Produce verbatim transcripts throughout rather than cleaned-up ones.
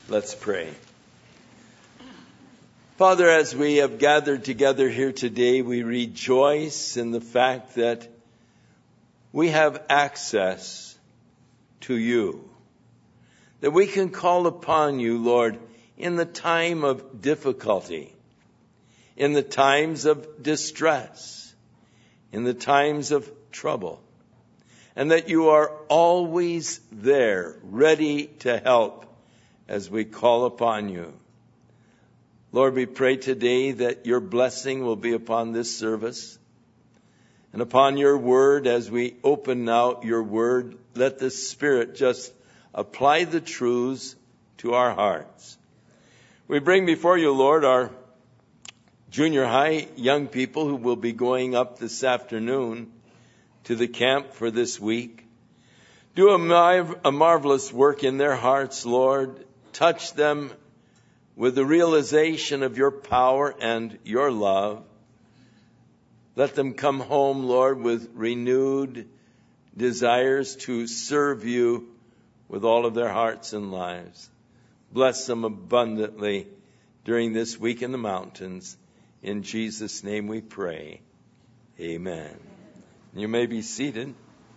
Let's pray. Father, as we have gathered together here today, we rejoice in the fact that we have access to you, that we can call upon you, Lord, in the time of difficulty, in the times of distress, in the times of trouble, and that you are always there, ready to help as we call upon you. Lord, we pray today that your blessing will be upon this service and upon your word. As we open now your word, let the Spirit just apply the truths to our hearts. We bring before you, Lord, our junior high young people who will be going up this afternoon to the camp for this week. Do a, mar- a marvelous work in their hearts, Lord. Touch them with the realization of your power and your love. Let them come home, Lord, with renewed desires to serve you with all of their hearts and lives. Bless them abundantly during this week in the mountains. In Jesus' name we pray. Amen. You may be seated.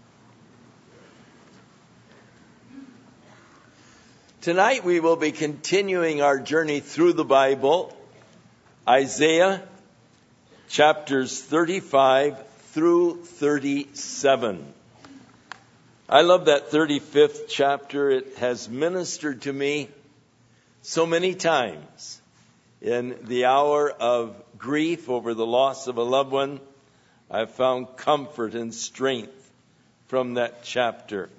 Tonight we will be continuing our journey through the Bible, Isaiah chapters thirty-five through thirty-seven. I love that thirty-fifth chapter. It has ministered to me so many times. In the hour of grief over the loss of a loved one, I've found comfort and strength from that chapter.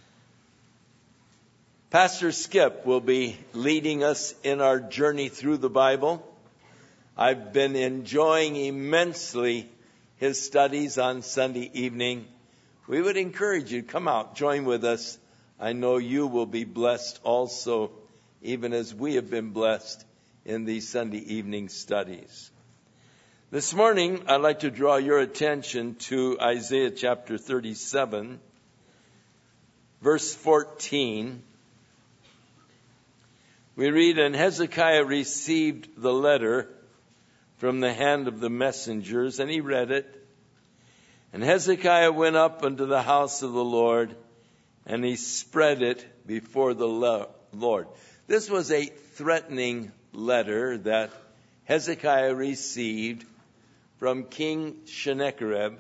Pastor Skip will be leading us in our journey through the Bible. I've been enjoying immensely his studies on Sunday evening. We would encourage you to come out, join with us. I know you will be blessed also, even as we have been blessed in these Sunday evening studies. This morning, I'd like to draw your attention to Isaiah chapter thirty-seven, verse fourteen. We read, "And Hezekiah received the letter from the hand of the messengers, and he read it. And Hezekiah went up unto the house of the Lord, and he spread it before the Lord." This was a threatening letter that Hezekiah received from King Sennacherib,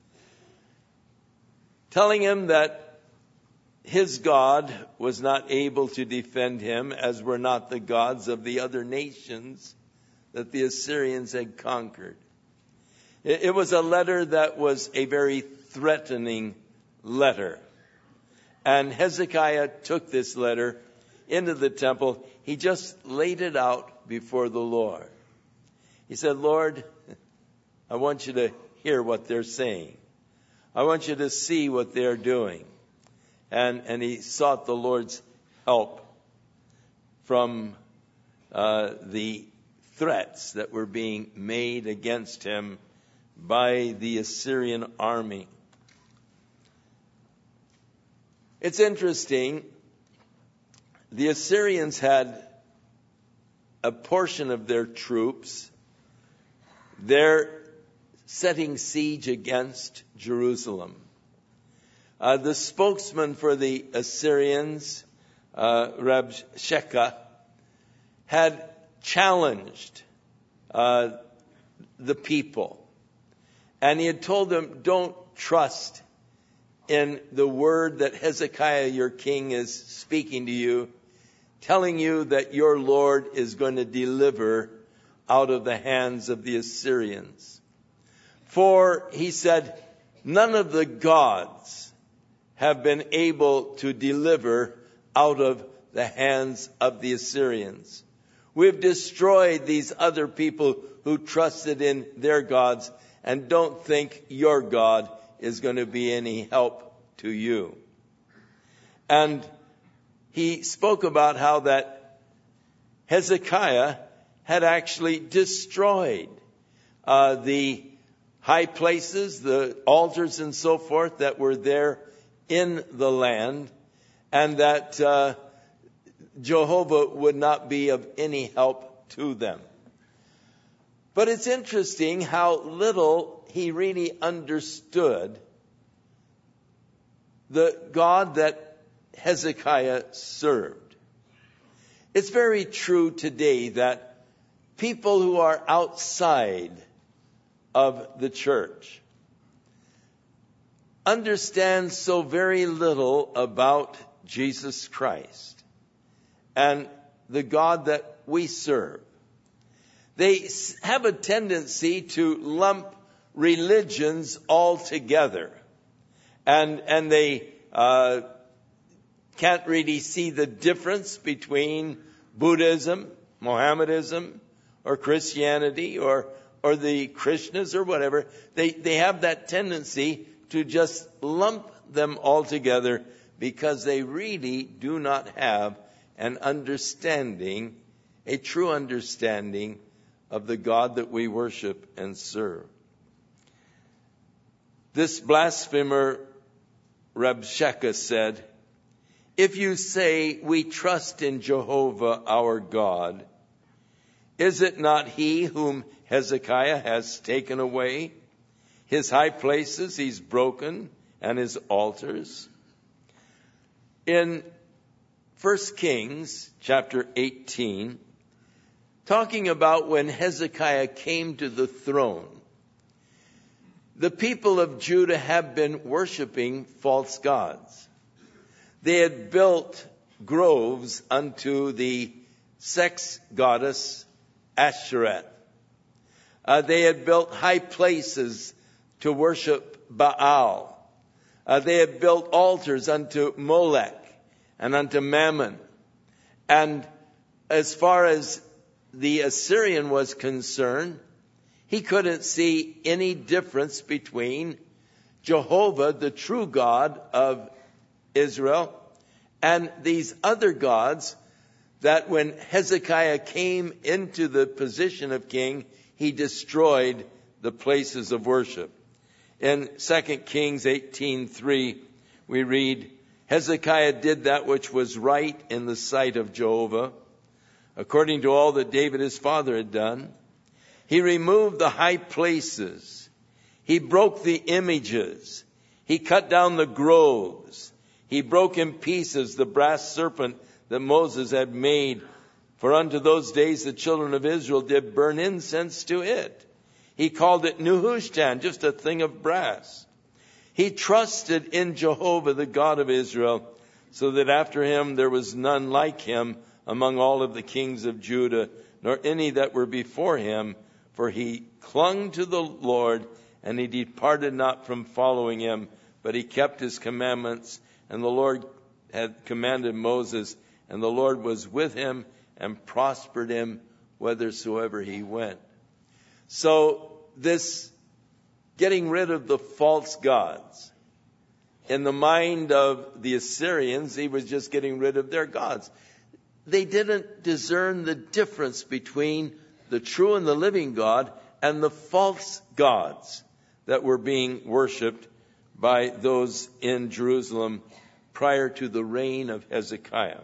telling him that his God was not able to defend him, as were not the gods of the other nations that the Assyrians had conquered. It was a letter that was a very threatening letter. And Hezekiah took this letter into the temple. He just laid it out before the Lord. He said, "Lord, I want you to hear what they're saying. I want you to see what they're doing." And, and he sought the Lord's help from uh, the threats that were being made against him by the Assyrian army. It's interesting. The Assyrians had a portion of their troops. They're setting siege against Jerusalem. Uh, the spokesman for the Assyrians, uh, Rabshakeh, had challenged uh, the people. And he had told them, don't trust in the word that Hezekiah, your king, is speaking to you, telling you that your Lord is going to deliver out of the hands of the Assyrians. For, he said, none of the gods have been able to deliver out of the hands of the Assyrians. We've destroyed these other people who trusted in their gods and don't think your God is going to be any help to you. And he spoke about how that Hezekiah had actually destroyed uh, the high places, the altars and so forth that were there in the land, and that uh, Jehovah would not be of any help to them. But it's interesting how little he really understood the God that Hezekiah served. It's very true today that people who are outside of the church understand so very little about Jesus Christ and the God that we serve. They have a tendency to lump religions all together. And, and they uh, can't really see the difference between Buddhism, Mohammedanism, or Christianity, or, or the Krishnas, or whatever. They, they have that tendency to just lump them all together because they really do not have an understanding, a true understanding of the God that we worship and serve. This blasphemer, Rabshakeh, said, "If you say we trust in Jehovah our God, is it not he whom Hezekiah has taken away? His high places he's broken, and his altars." In First Kings chapter eighteen, talking about when Hezekiah came to the throne, the people of Judah have been worshiping false gods. They had built groves unto the sex goddess Ashereth. Uh, they had built high places to worship Baal. Uh, they had built altars unto Molech and unto Mammon. And as far as the Assyrian was concerned, he couldn't see any difference between Jehovah, the true God of Israel, and these other gods that when Hezekiah came into the position of king, he destroyed the places of worship. In Second Kings eighteen three, we read, "Hezekiah did that which was right in the sight of Jehovah, according to all that David his father had done. He removed the high places. He broke the images. He cut down the groves. He broke in pieces the brass serpent that Moses had made. For unto those days the children of Israel did burn incense to it. He called it Nehushtan, just a thing of brass. He trusted in Jehovah, the God of Israel, so that after him there was none like him among all of the kings of Judah, nor any that were before him. For he clung to the Lord, and he departed not from following him, but he kept his commandments. And the Lord had commanded Moses, and the Lord was with him and prospered him whithersoever he went." So this getting rid of the false gods, in the mind of the Assyrians, he was just getting rid of their gods. They didn't discern the difference between the true and the living God and the false gods that were being worshipped by those in Jerusalem prior to the reign of Hezekiah.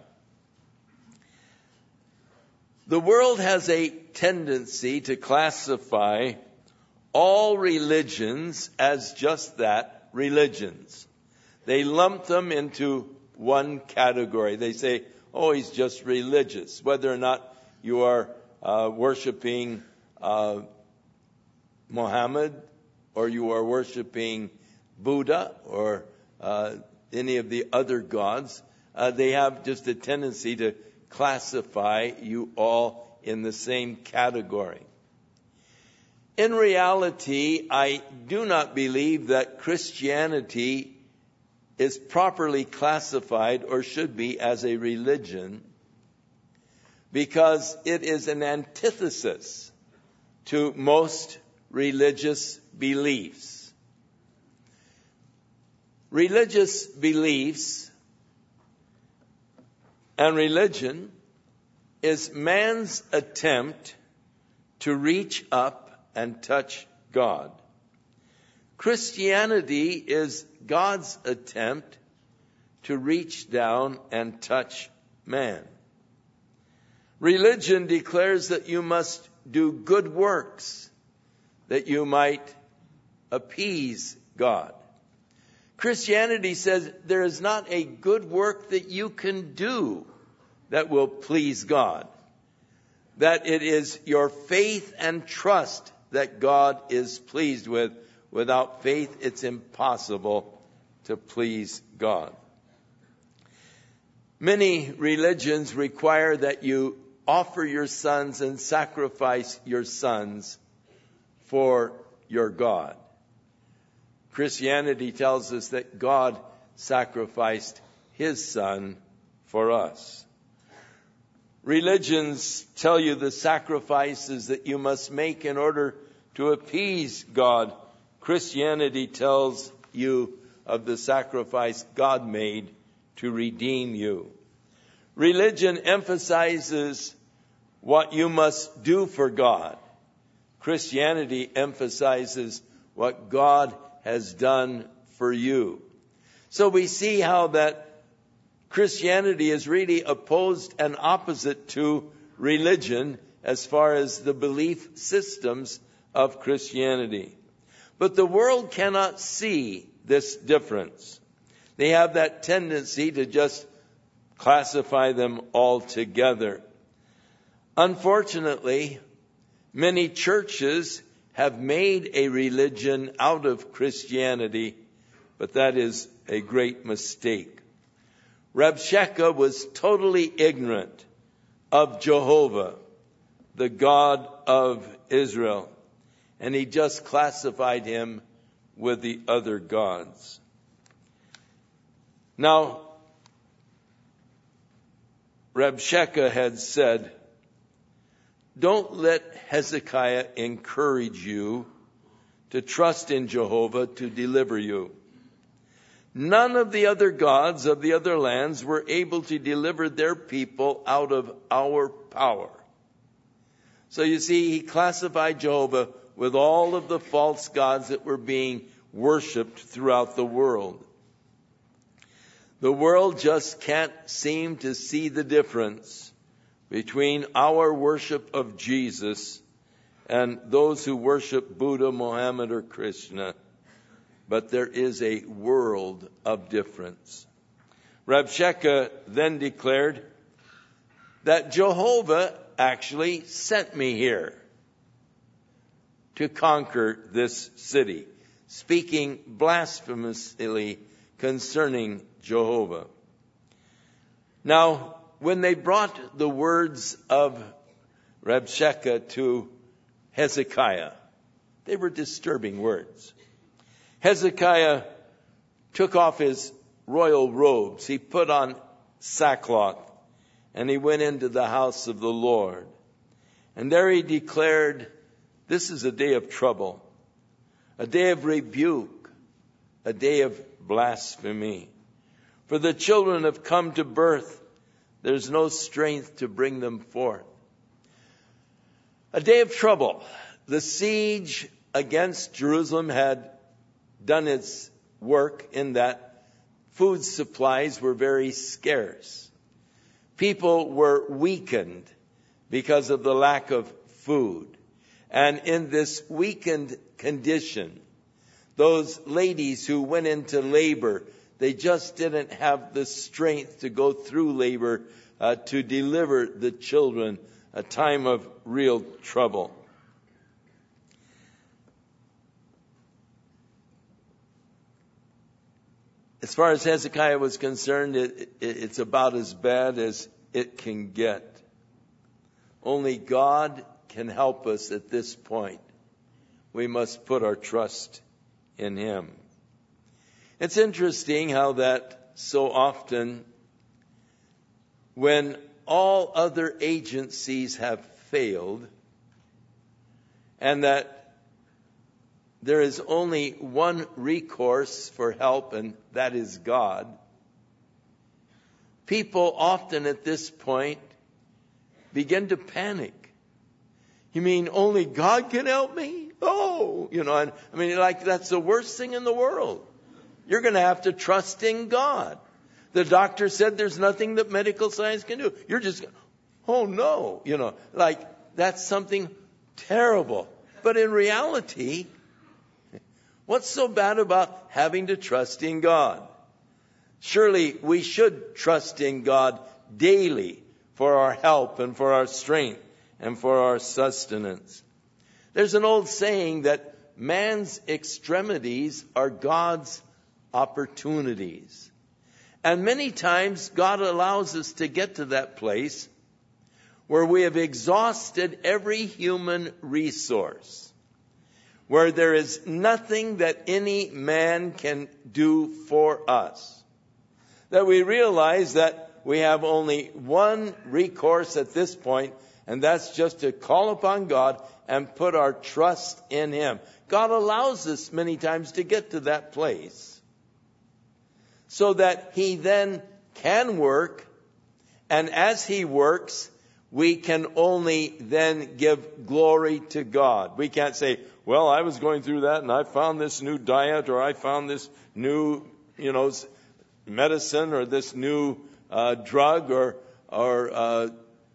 The world has a tendency to classify all religions as just that, religions. They lump them into one category. They say, oh, he's just religious. Whether or not you are uh, worshiping uh, Muhammad, or you are worshiping Buddha, or uh, any of the other gods, uh, they have just a tendency to classify you all in the same category. In reality, I do not believe that Christianity is properly classified or should be as a religion, because it is an antithesis to most religious beliefs. Religious beliefs and religion is man's attempt to reach up and touch God. Christianity is God's attempt to reach down and touch man. Religion declares that you must do good works, that you might appease God. Christianity says there is not a good work that you can do that will please God. That it is your faith and trust that God is pleased with. Without faith, it's impossible to please God. Many religions require that you offer your sons and sacrifice your sons for your God. Christianity tells us that God sacrificed his son for us. Religions tell you the sacrifices that you must make in order to appease God. Christianity tells you of the sacrifice God made to redeem you. Religion emphasizes what you must do for God. Christianity emphasizes what God has done for you. So we see how that Christianity is really opposed and opposite to religion as far as the belief systems of Christianity. But the world cannot see this difference. They have that tendency to just classify them all together. Unfortunately, many churches have made a religion out of Christianity, but that is a great mistake. Rabshakeh was totally ignorant of Jehovah, the God of Israel, and he just classified him with the other gods. Now, Rabshakeh had said, "Don't let Hezekiah encourage you to trust in Jehovah to deliver you. None of the other gods of the other lands were able to deliver their people out of our power." So you see, he classified Jehovah with all of the false gods that were being worshipped throughout the world. The world just can't seem to see the difference between our worship of Jesus and those who worship Buddha, Mohammed, or Krishna. But there is a world of difference. Rabshakeh then declared that Jehovah actually sent me here to conquer this city, speaking blasphemously concerning Jehovah. Now, when they brought the words of Rabshakeh to Hezekiah, they were disturbing words. Hezekiah took off his royal robes. He put on sackcloth, and he went into the house of the Lord. And there he declared, "This is a day of trouble, a day of rebuke, a day of blasphemy. For the children have come to birth. There's no strength to bring them forth." A day of trouble. The siege against Jerusalem had done its work in that food supplies were very scarce. People were weakened because of the lack of food. And in this weakened condition, those ladies who went into labor, they just didn't have the strength to go through labor uh, to deliver the children, a time of real trouble. As far as Hezekiah was concerned, it, it, it's about as bad as it can get. Only God can help us at this point. We must put our trust in him. It's interesting how that so often, when all other agencies have failed, and that there is only one recourse for help, and that is God, people often at this point begin to panic. You mean only God can help me? Oh, you know, and, I mean, like that's the worst thing in the world. You're going to have to trust in God. The doctor said there's nothing that medical science can do. You're just, oh no, you know, like that's something terrible. But in reality, what's so bad about having to trust in God? Surely we should trust in God daily for our help and for our strength and for our sustenance. There's an old saying that man's extremities are God's opportunities. And many times God allows us to get to that place where we have exhausted every human resource, where there is nothing that any man can do for us. That we realize that we have only one recourse at this point, and that's just to call upon God and put our trust in Him. God allows us many times to get to that place so that He then can work, and as He works, we can only then give glory to God. We can't say, well, I was going through that and I found this new diet, or I found this new, you know, medicine, or this new uh, drug, or or uh,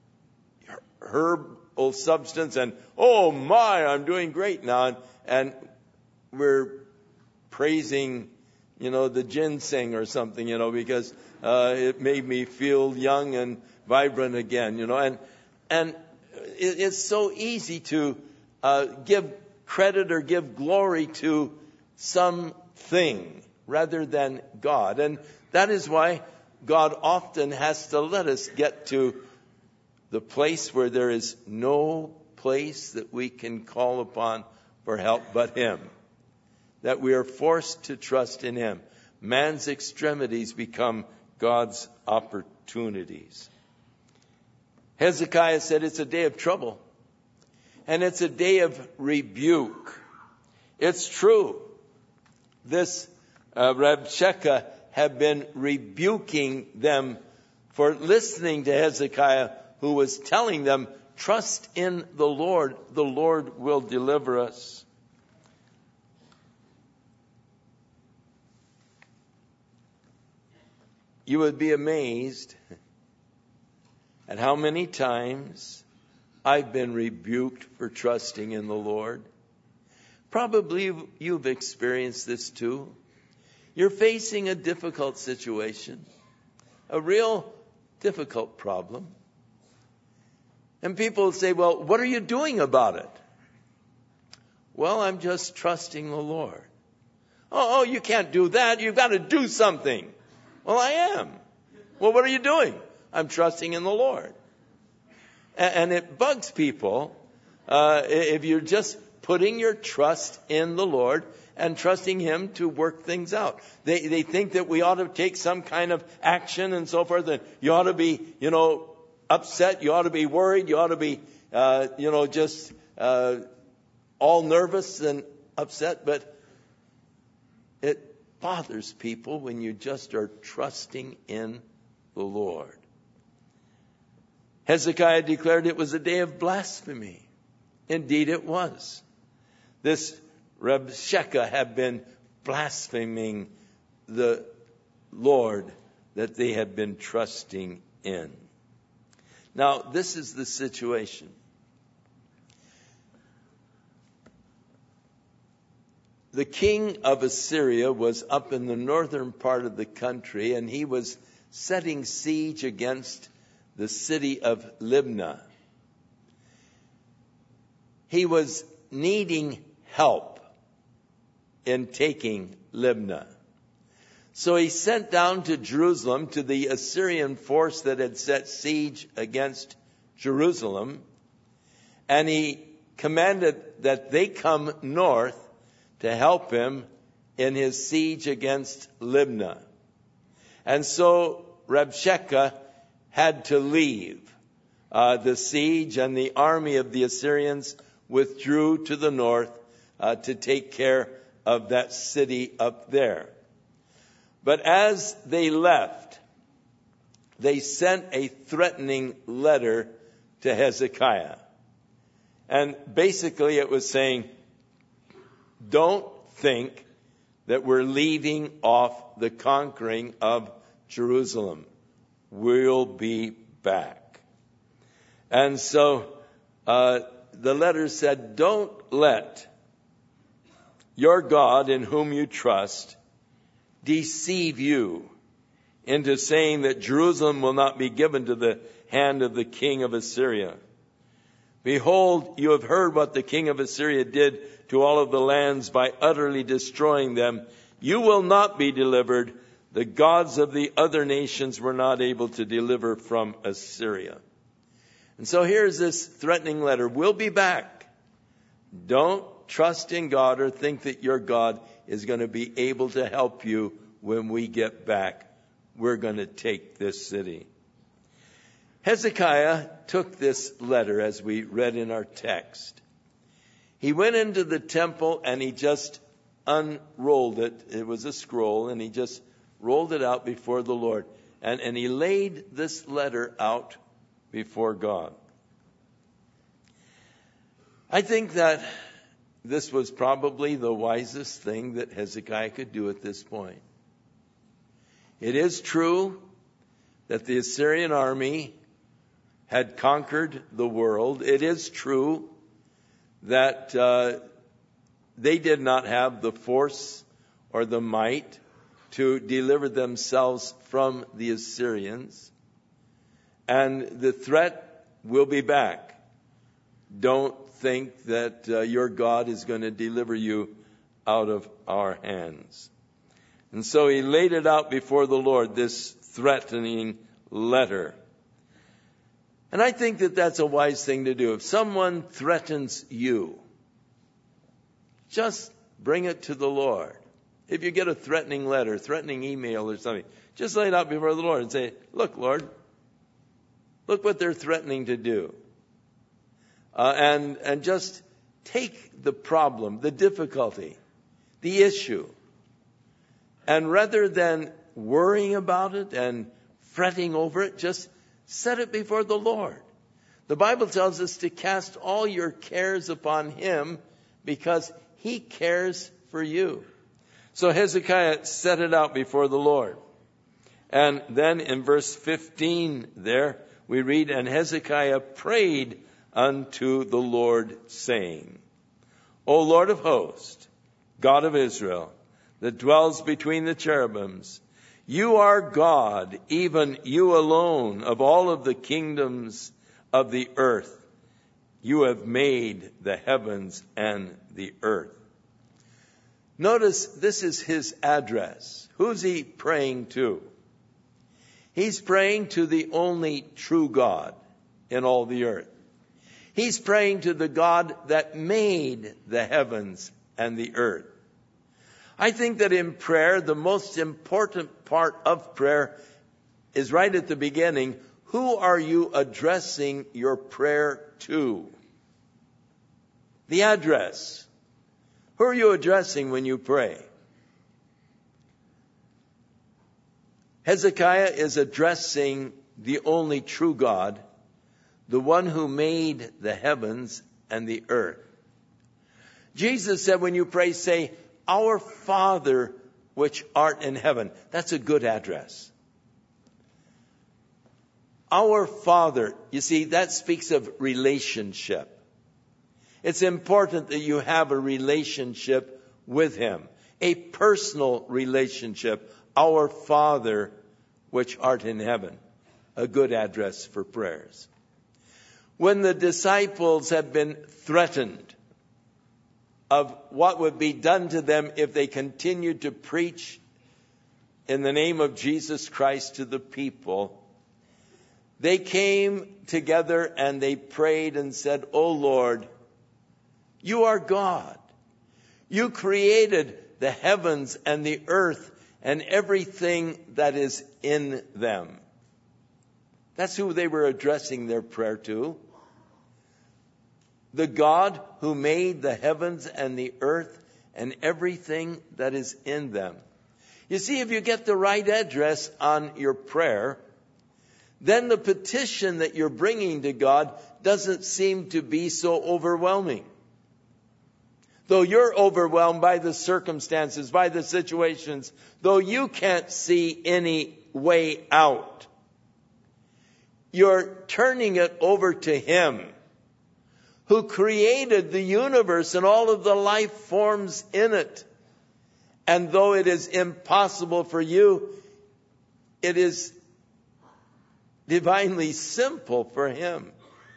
herbal substance, and oh my, I'm doing great now, and, and we're praising, you know, the ginseng or something, you know, because uh, it made me feel young and vibrant again, you know, and and it, it's so easy to uh, give credit or give glory to something rather than God. And that is why God often has to let us get to the place where there is no place that we can call upon for help but Him. That we are forced to trust in Him. Man's extremities become God's opportunities. Hezekiah said it's a day of trouble. And it's a day of rebuke. It's true. This uh, Rabshakeh had been rebuking them for listening to Hezekiah, who was telling them, trust in the Lord. The Lord will deliver us. You would be amazed at how many times I've been rebuked for trusting in the Lord. Probably you've experienced this too. You're facing a difficult situation, a real difficult problem. And people say, well, what are you doing about it? Well, I'm just trusting the Lord. Oh, oh, you can't do that. You've got to do something. Well, I am. Well, what are you doing? I'm trusting in the Lord. And, and it bugs people uh, if you're just putting your trust in the Lord and trusting Him to work things out. They they think that we ought to take some kind of action and so forth. And you ought to be, you know, upset. You ought to be worried. You ought to be, uh, you know, just uh, all nervous and upset. But it bothers people when you just are trusting in the Lord. Hezekiah declared it was a day of blasphemy. Indeed it was. This Rabshakeh had been blaspheming the Lord that they had been trusting in. Now, this is the situation. The king of Assyria was up in the northern part of the country, and he was setting siege against the city of Libnah. He was needing help in taking Libnah. So he sent down to Jerusalem, to the Assyrian force that had set siege against Jerusalem, and he commanded that they come north to help him in his siege against Libnah. And so Rabshakeh had to leave uh, the siege, and the army of the Assyrians withdrew to the north uh, to take care of that city up there. But as they left, they sent a threatening letter to Hezekiah. And basically it was saying, don't think that we're leaving off the conquering of Jerusalem. We'll be back. And so uh, the letter said, don't let your God in whom you trust deceive you into saying that Jerusalem will not be given to the hand of the king of Assyria. Behold, you have heard what the king of Assyria did to all of the lands by utterly destroying them. You will not be delivered. The gods of the other nations were not able to deliver from Assyria. And so here's this threatening letter. We'll be back. Don't trust in God or think that your God is going to be able to help you when we get back. We're going to take this city. Hezekiah took this letter, as we read in our text. He went into the temple and he just unrolled it. It was a scroll, and he just rolled it out before the Lord. And, and he laid this letter out before God. I think that this was probably the wisest thing that Hezekiah could do at this point. It is true that the Assyrian army had conquered the world. It is true that uh, they did not have the force or the might to deliver themselves from the Assyrians. And the threat will be back. Don't think that uh, your God is going to deliver you out of our hands. And so he laid it out before the Lord, this threatening letter. And I think that that's a wise thing to do. If someone threatens you, just bring it to the Lord. If you get a threatening letter, threatening email or something, just lay it out before the Lord and say, look, Lord, look what they're threatening to do. Uh, and, and just take the problem, the difficulty, the issue, and rather than worrying about it and fretting over it, just set it before the Lord. The Bible tells us to cast all your cares upon Him because He cares for you. So Hezekiah set it out before the Lord. And then in verse fifteen there, we read, and Hezekiah prayed unto the Lord, saying, O Lord of hosts, God of Israel, that dwells between the cherubims, you are God, even you alone, of all of the kingdoms of the earth. You have made the heavens and the earth. Notice this is his address. Who's he praying to? He's praying to the only true God in all the earth. He's praying to the God that made the heavens and the earth. I think that in prayer, the most important part of prayer is right at the beginning. Who are you addressing your prayer to? The address. Who are you addressing when you pray? Hezekiah is addressing the only true God, the one who made the heavens and the earth. Jesus said when you pray, say, Our Father which art in heaven. That's a good address. Our Father, you see, that speaks of relationship. It's important that you have a relationship with Him, a personal relationship. Our Father which art in heaven. A good address for prayers. When the disciples have been threatened of what would be done to them if they continued to preach in the name of Jesus Christ to the people, they came together and they prayed and said, O Lord, you are God. You created the heavens and the earth and everything that is in them. That's who they were addressing their prayer to. The God who made the heavens and the earth and everything that is in them. You see, if you get the right address on your prayer, then the petition that you're bringing to God doesn't seem to be so overwhelming. Though you're overwhelmed by the circumstances, by the situations, though you can't see any way out, you're turning it over to Him who created the universe and all of the life forms in it. And though it is impossible for you, it is divinely simple for Him.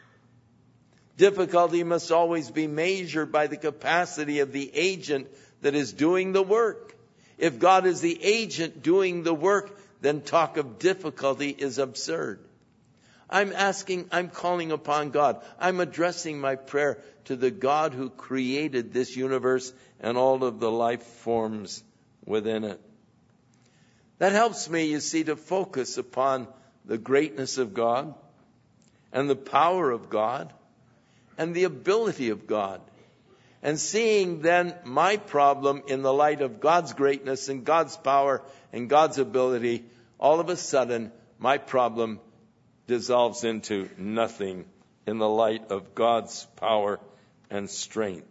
Difficulty must always be measured by the capacity of the agent that is doing the work. If God is the agent doing the work, then talk of difficulty is absurd. I'm asking, I'm calling upon God. I'm addressing my prayer to the God who created this universe and all of the life forms within it. That helps me, you see, to focus upon the greatness of God and the power of God and the ability of God. And seeing then my problem in the light of God's greatness and God's power and God's ability, all of a sudden my problem dissolves into nothing in the light of God's power and strength.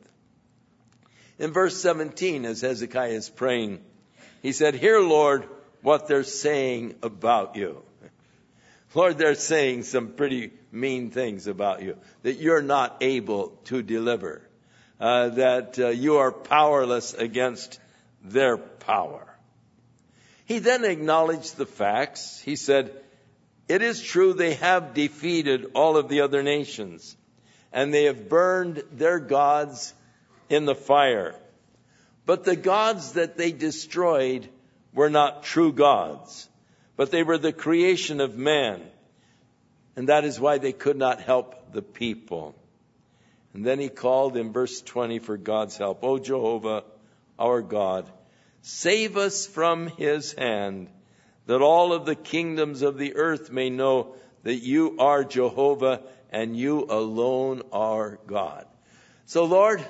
In verse seventeen, as Hezekiah is praying, he said, "Hear, Lord, what they're saying about you." Lord, they're saying some pretty mean things about you, that you're not able to deliver, uh, that uh, you are powerless against their power. He then acknowledged the facts. He said, "It is true they have defeated all of the other nations, and they have burned their gods in the fire. But the gods that they destroyed were not true gods, but they were the creation of man. And that is why they could not help the people." And then he called in verse twenty for God's help. "O Jehovah, our God, save us from his hand, that all of the kingdoms of the earth may know that you are Jehovah and you alone are God." So Lord,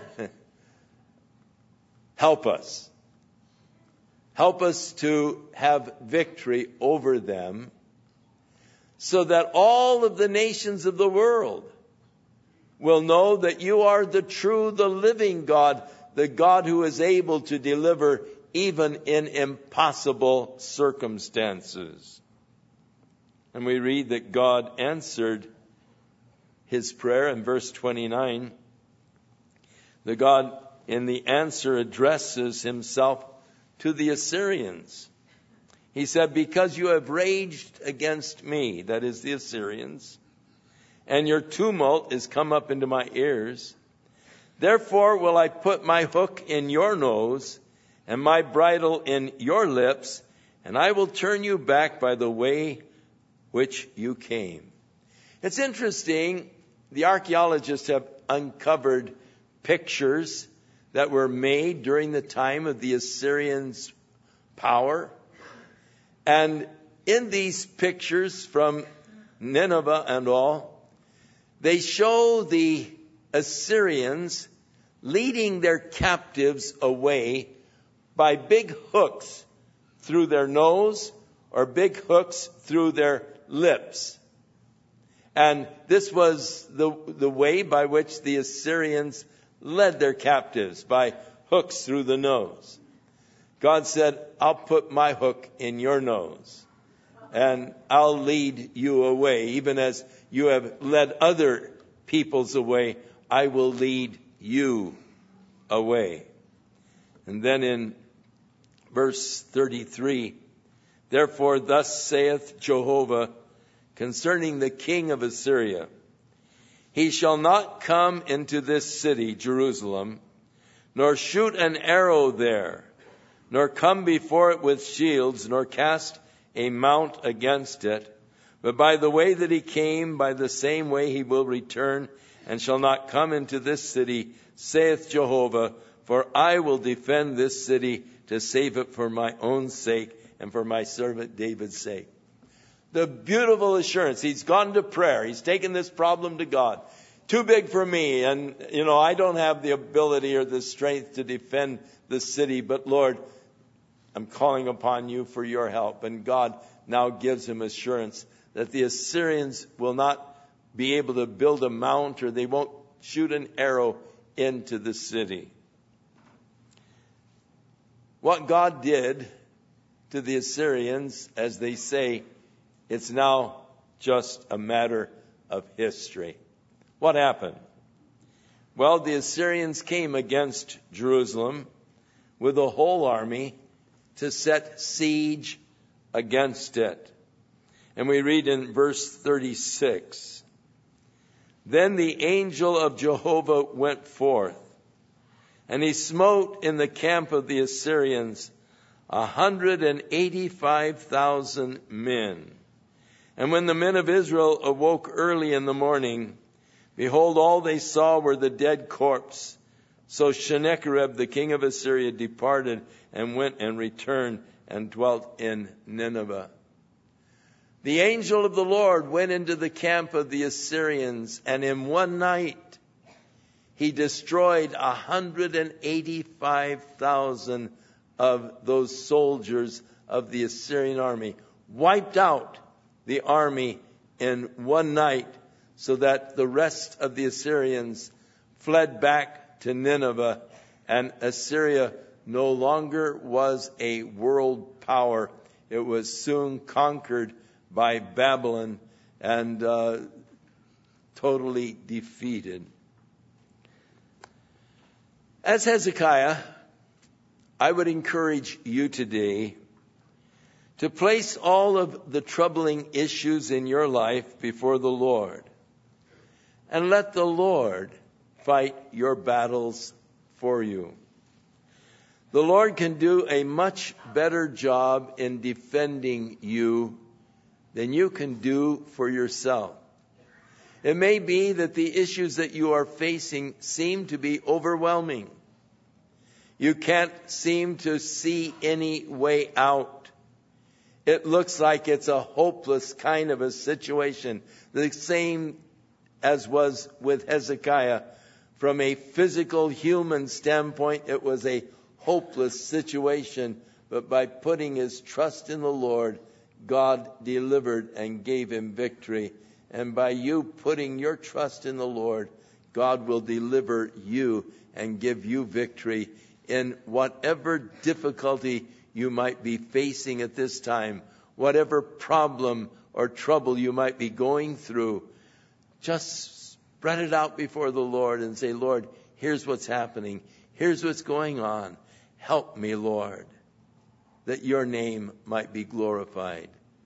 help us. Help us to have victory over them, so that all of the nations of the world will know that you are the true, the living God, the God who is able to deliver even in impossible circumstances. And we read that God answered his prayer in verse twenty-nine. The God in the answer addresses himself to the Assyrians. He said, "Because you have raged against me," that is the Assyrians, "and your tumult is come up into my ears, therefore will I put my hook in your nose and my bridle in your lips, and I will turn you back by the way which you came." It's interesting, the archaeologists have uncovered pictures that were made during the time of the Assyrians' power. And in these pictures from Nineveh and all, they show the Assyrians leading their captives away by big hooks through their nose or big hooks through their lips. And this was the, the way by which the Assyrians led their captives, by hooks through the nose. God said, "I'll put my hook in your nose and I'll lead you away. Even as you have led other peoples away, I will lead you away." And then in verse thirty-three, "Therefore thus saith Jehovah concerning the king of Assyria, he shall not come into this city, Jerusalem, nor shoot an arrow there, nor come before it with shields, nor cast a mount against it. But by the way that he came, by the same way he will return, and shall not come into this city, saith Jehovah, for I will defend this city to save it for my own sake and for my servant David's sake." The beautiful assurance. He's gone to prayer. He's taken this problem to God. Too big for me. And, you know, I don't have the ability or the strength to defend the city. But, Lord, I'm calling upon you for your help. And God now gives him assurance that the Assyrians will not be able to build a mount, or they won't shoot an arrow into the city. What God did to the Assyrians, as they say, it's now just a matter of history. What happened? Well, the Assyrians came against Jerusalem with a whole army to set siege against it. And we read in verse thirty-six, "Then the angel of Jehovah went forth, and he smote in the camp of the Assyrians a hundred and eighty-five thousand men. And when the men of Israel awoke early in the morning, behold, all they saw were the dead corpse. So Sennacherib, the king of Assyria, departed and went and returned and dwelt in Nineveh." The angel of the Lord went into the camp of the Assyrians, and in one night he destroyed a hundred and eighty-five thousand of those soldiers of the Assyrian army, wiped out the army in one night, so that the rest of the Assyrians fled back to Nineveh, and Assyria no longer was a world power. It was soon conquered by Babylon and uh, totally defeated. As Hezekiah, I would encourage you today to place all of the troubling issues in your life before the Lord, and let the Lord fight your battles for you. The Lord can do a much better job in defending you than you can do for yourself. It may be that the issues that you are facing seem to be overwhelming. You can't seem to see any way out. It looks like it's a hopeless kind of a situation. The same as was with Hezekiah. From a physical human standpoint, it was a hopeless situation. But by putting his trust in the Lord, God delivered and gave him victory. And by you putting your trust in the Lord, God will deliver you and give you victory in whatever difficulty you might be facing at this time, whatever problem or trouble you might be going through. Just spread it out before the Lord and say, "Lord, here's what's happening. Here's what's going on. Help me, Lord, that your name might be glorified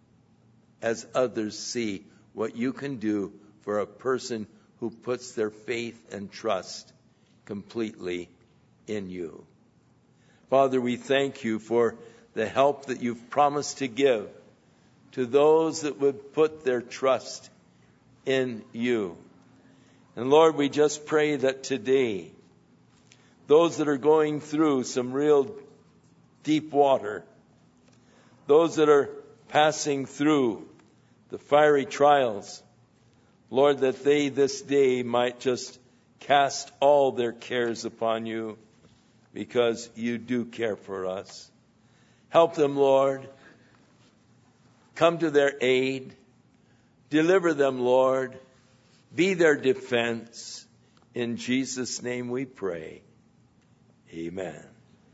as others see what you can do for a person who puts their faith and trust completely in you." Father, we thank you for the help that you've promised to give to those that would put their trust in you. And Lord, we just pray that today, those that are going through some real deep water, those that are passing through the fiery trials, Lord, that they this day might just cast all their cares upon you, because you do care for us. Help them, Lord. Come to their aid. Deliver them, Lord. Be their defense. In Jesus' name we pray. Amen.